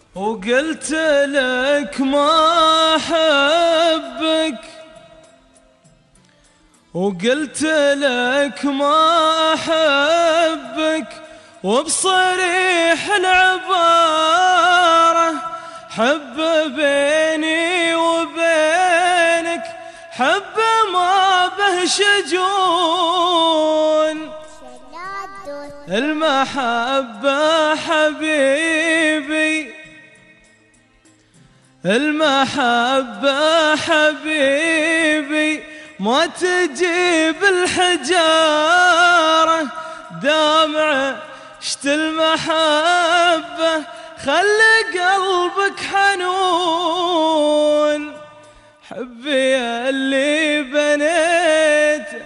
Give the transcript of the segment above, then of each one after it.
وقلت لك ما أحبك، وقلت لك ما أحبك، وبصريح العبارة حب بيني وبينك، حب ما به شجون. المحبة حبيبي، المحبة حبيبي ما تجيب الحجارة، دامع شت المحبة خلي قلبك حنون. حبي اللي بنيته،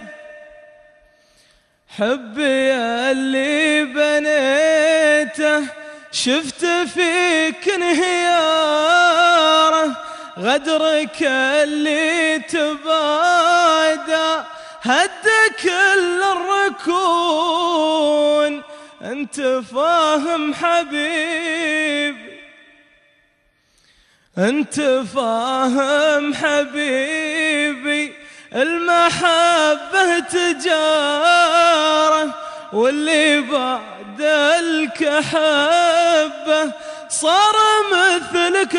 حبي اللي بنيته، شفت فيك انهياره، غدرك اللي تبادى هد كل الركون. انت فاهم حبيبي، انت فاهم حبيبي، المحبة تجارة، واللي بعد الكحبة صار مثلك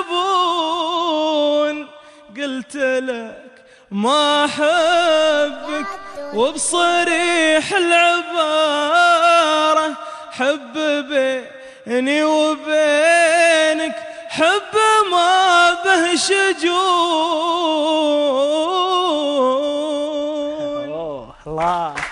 زبون. قلت لك ما أحبك، وبصريح العبارة حب بيني وبينك، حب ما به شجون. الله